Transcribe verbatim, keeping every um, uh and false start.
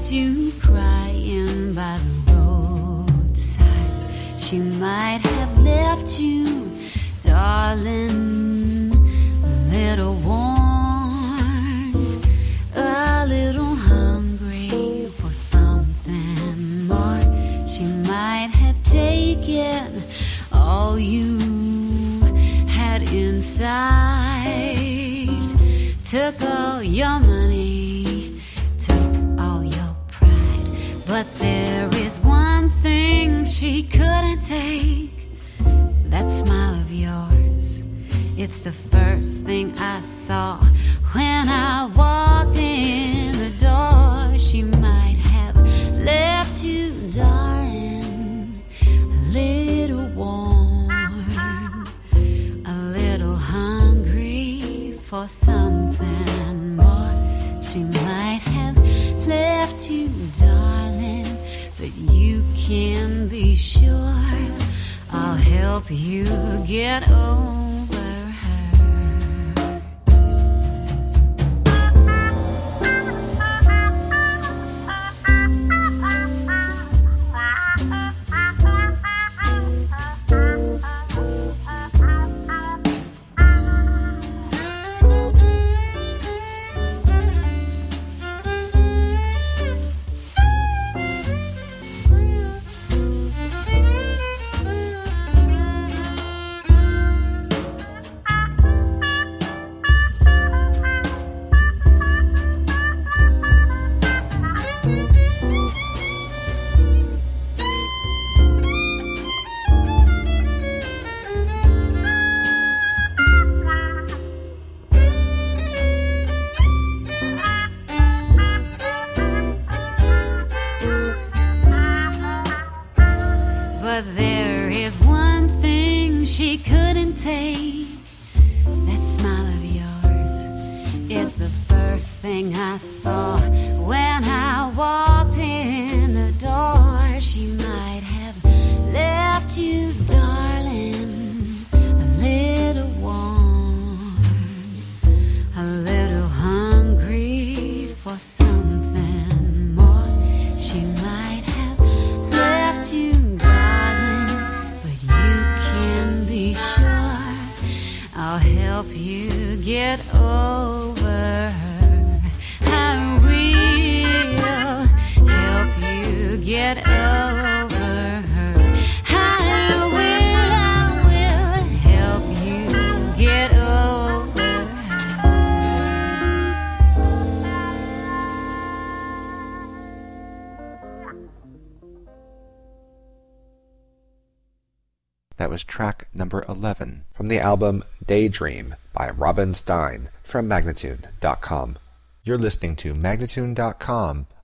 left you crying by the roadside. She might have left you, darling, a little worn, a little hungry for something more. She might have taken all you had inside, took all your money, took all your pride. But there is one thing she couldn't take, that smile of yours. It's the first thing I saw when I walked in the door. She might have left you, darling, a little warm, a little hungry for something more. She might have left you, darling, but you can be sure I'll help you get over her. But there is one thing she couldn't take, that smile of yours. It's the first thing I saw when I walked in the door. She might have left you, darling, a little warm, a little hungry for something more. She might have left you, I'll help you get over her. I will help you get over her. I will, I will help you get over That was track number eleven from the album Daydream by Robin Stein from Magnatune dot com. You're listening to Magnatune dot com